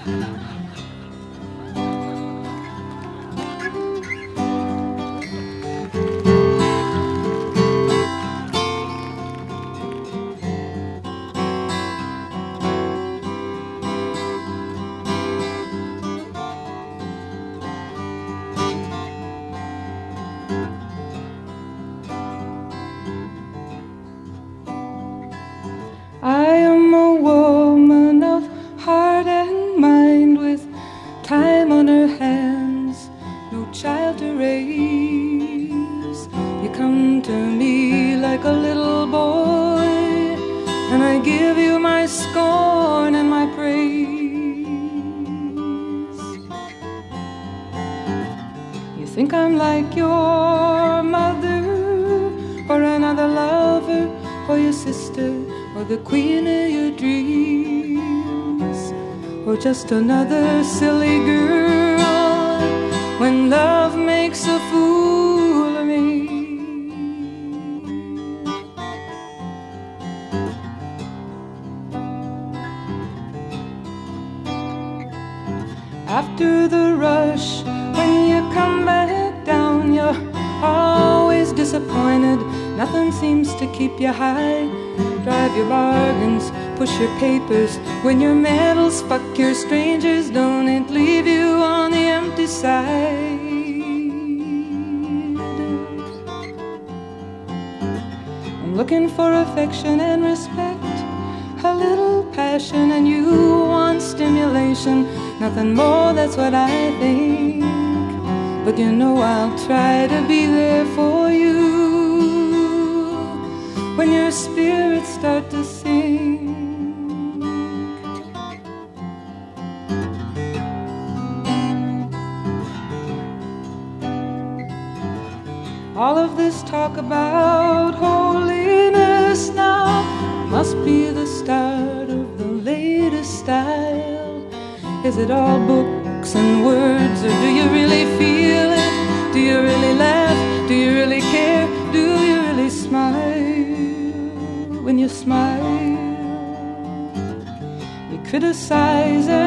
I am a woman of heart and mind, with time on her hands, no child to raise. You come to me like a little boy, and I give you my scorn and my praise. You think I'm like your mother, or another lover, or your sister, or the queen of your dreams, or just another silly girl when love makes a fool of me. After the rush, when you come back down, you're always disappointed. Nothing seems to keep you high. Drive your bargains, push your papers, win your medals, fuck your strangers, don't it leave you on the empty side. I'm looking for affection and respect, a little passion, and you want stimulation, nothing more, that's what I think. But you know I'll try to be there for you when your spirits start to sing. All of this talk about holiness now must be the start of the latest style. Is it all books and words, or do you really feel it? Do you really laugh? Do you really care? Do you really smile? When you smile, you criticize